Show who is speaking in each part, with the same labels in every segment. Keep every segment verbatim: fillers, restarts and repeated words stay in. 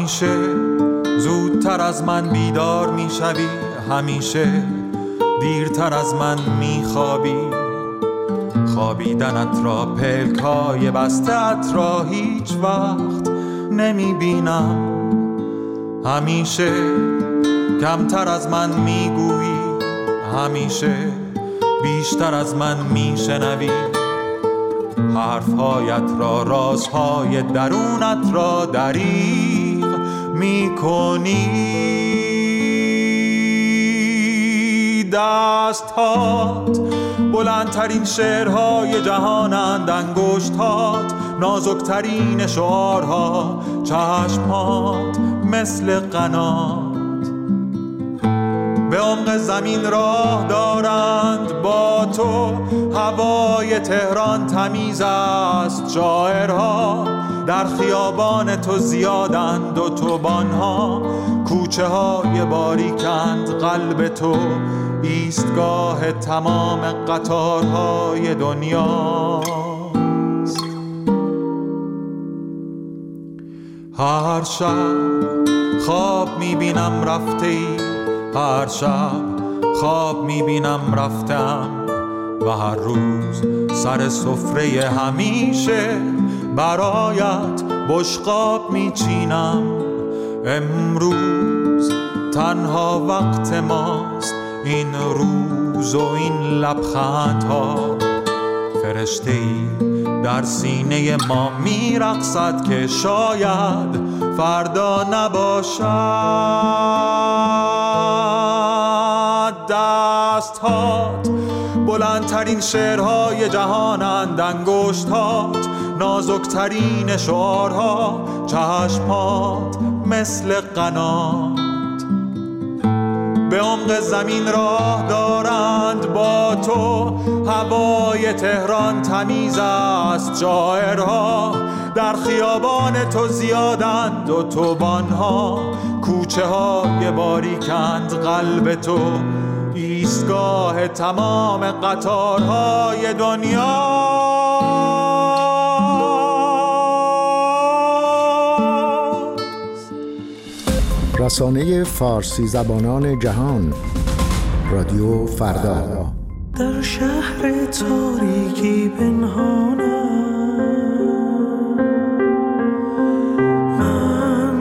Speaker 1: همیشه زودتر از من بیدار میشوی، همیشه دیرتر از من میخوابی. خوابیدنت را، پلکای بسته‌ات را هیچ وقت نمیبینم. همیشه کمتر از من میگویی، همیشه بیشتر از من میشنوی. حرفهایت را، رازهای درونت را دریغ میکنی. دستهات بلندترین شعرهای جهانند، انگشتهات نازکترین شعارها، چشمهات مثل قنات به عمق زمین راه دارند. با تو هوای تهران تمیز است، شاعرها در خیابان تو زیادند، اتوبان‌ها کوچه های باریکند. قلب تو ایستگاه تمام قطارهای دنیاست. هر شب خواب میبینم رفته ای، هر شب خواب میبینم رفتم، و هر روز سر سفره همیشه برایت بشقاب میچینم. امروز تنها وقت ماست، این روز و این لبخندها. فرشته‌ای در سینه ما میرقصد که شاید فردا نباشد. دستهات بلندترین شعرهای جهانند، انگشتهات نازکترین شعارها، چشمهات مثل قنات به عمق زمین راه دارند. با تو هوای تهران تمیز است، شاعرها در خیابان تو زیادند، اتوبان‌ها کوچه های باریکند. قلب تو ایستگاه تمام قطارهای دنیا.
Speaker 2: رسانه فارسی زبانان جهان، رادیو فردا.
Speaker 3: در شهر تاریکی پنهانم، من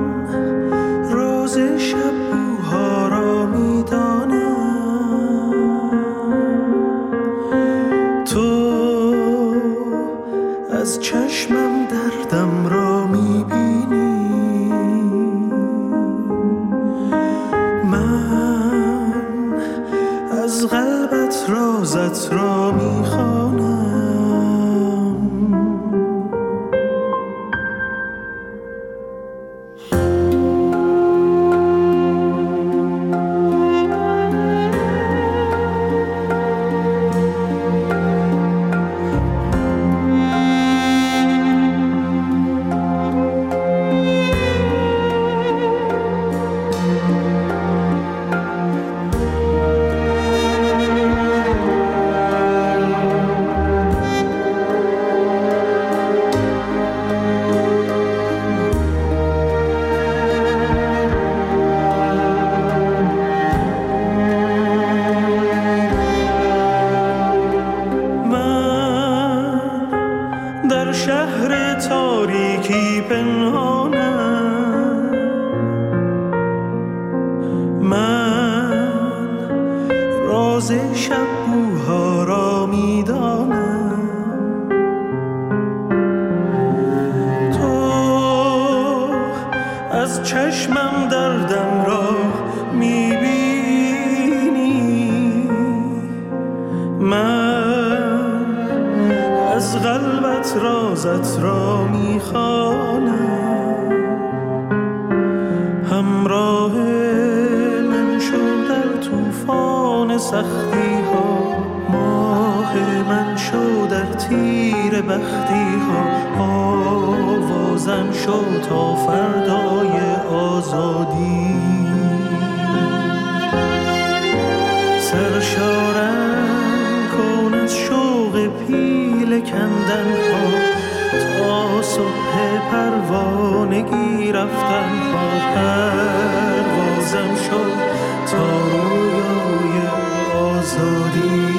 Speaker 3: راز شب بوها را میدانم. تو از چشمم دردم را میبینی، از قلبت رازت را میخوانم. رازت را میخوانم. همراه من شو در طوفان سختی ها، ماه من شو در تیر بختی ها. آوازم شو تا فردای آزادی. سرشارم کن از شوق پیل کندن ها تا صبح پر پروانگی رفتن ها پروازم شد تا رویای آزادی.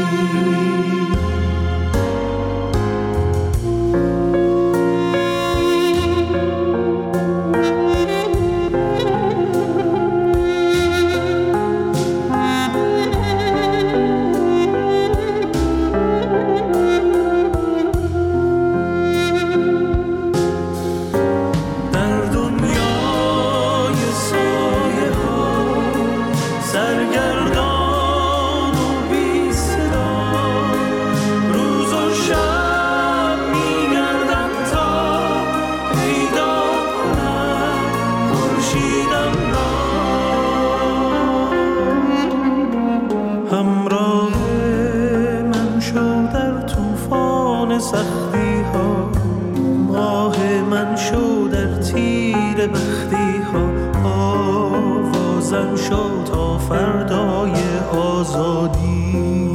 Speaker 3: سختی ها ماه من شد در تیر بختی ها آوازم شد تا فردای آزادی.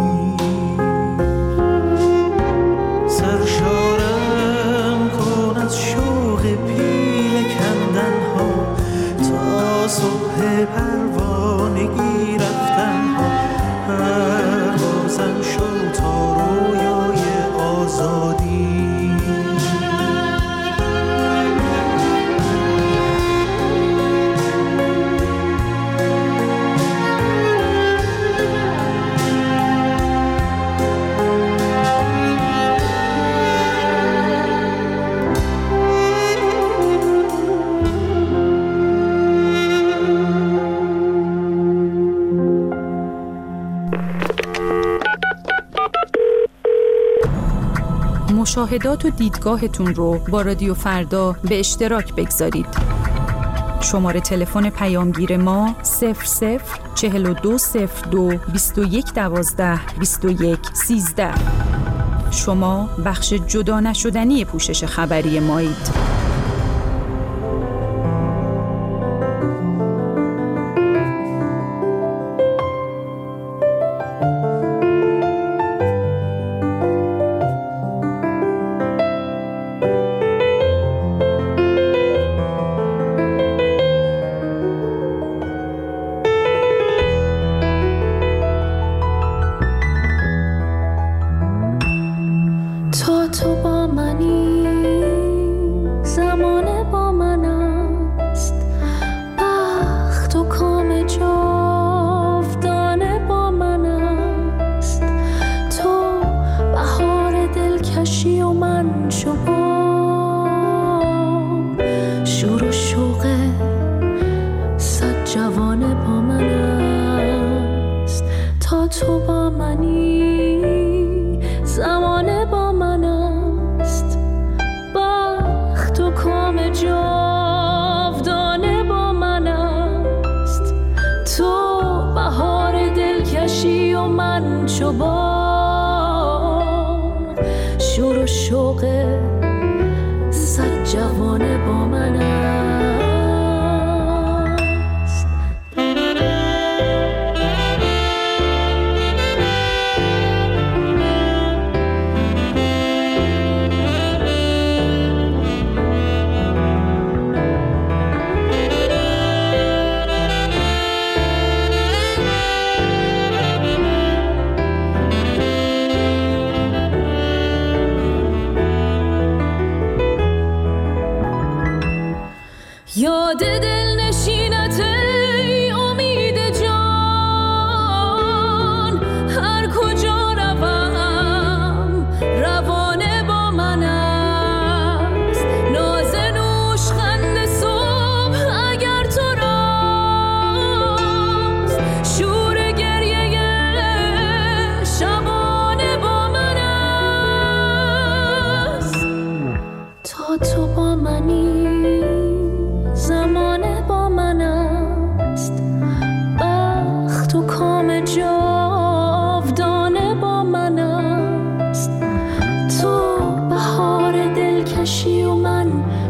Speaker 3: سرشارم کن از شوق پیل کندن ها تا صبح پروانگی رفتن ها پروازم شد تا رویای آزادی.
Speaker 4: مشاهدات و دیدگاهتون رو با رادیو فردا به اشتراک بگذارید. شماره تلفن پیامگیر ما صفر صفر چهل و دو صفر دو بیست و یک دوازده بیست و یک سیزده. شما بخش جدا نشدنی پوشش خبری مایید.
Speaker 5: تو با منی، زمانه با من است، بخت و کام جاودانه با من است. تو بهار دلکشی و من شباب، شور و شوق صد جوانه با من است. تا تو با منی، زمانه با من است، بخت و کام جاودانه با من است. تو بهار دلکشی و من چوبان، شور و شوق صد جوانه با من است. یاد دل نشینت ای امید جان، هر کجا روم روانه با من است. ناز نوش خند صبح اگر تو راست، شور گریه شبانه با من است. تا تو با منی، زمانه با من است، بخت و کام جاودانه با من است. تو بهار دلکشی و من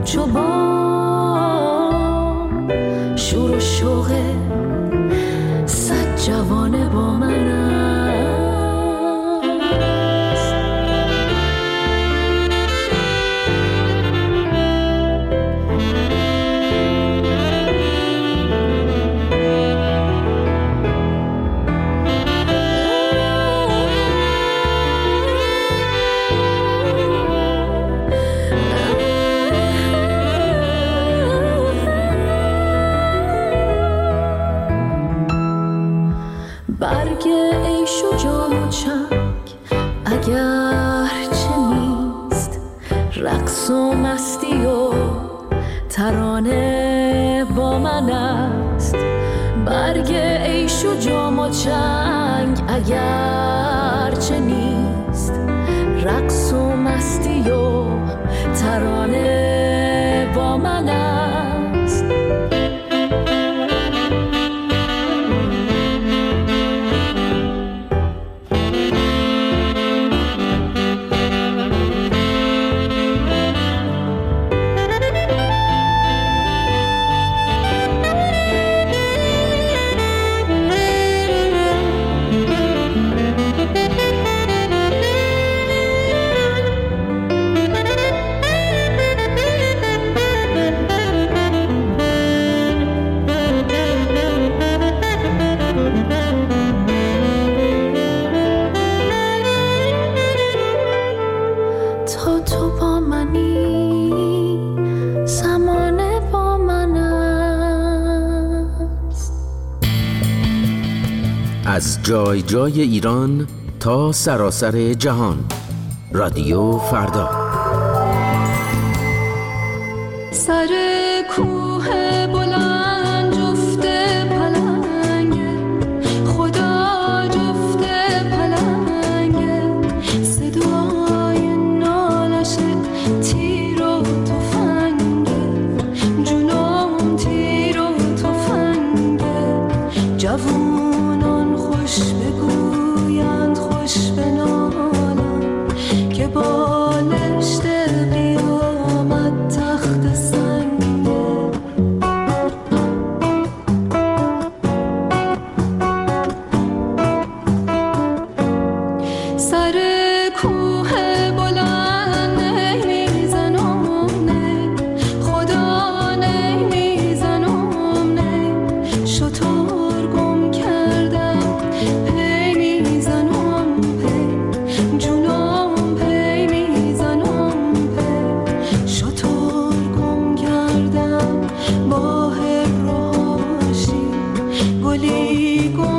Speaker 5: چوبان، شور و شوق صد جوانه با من است. رقص و مستی و ترانه با من است. برگ عیش و جام و چنگ اگر چه نیست، رقص و مستی و ترانه با من است.
Speaker 6: از جای جای ایران تا سراسر جهان، رادیو فردا.
Speaker 5: سر کوه بلند جفت پلنگه، خدا جفت پلنگه، صدای نالش تیر و تفنگه، جنون تیر و تفنگه. جوونان خوش بگویند خوش بنالند که بالشت قیامت تخت سنگه. سر کوه بلند نمیزنم نه، خدا نمیزنم نه، شطور گم کردم پی میزنم پی، جونم پی میزنم پی، شطور گم کردم با هر و هاشی، گلی گم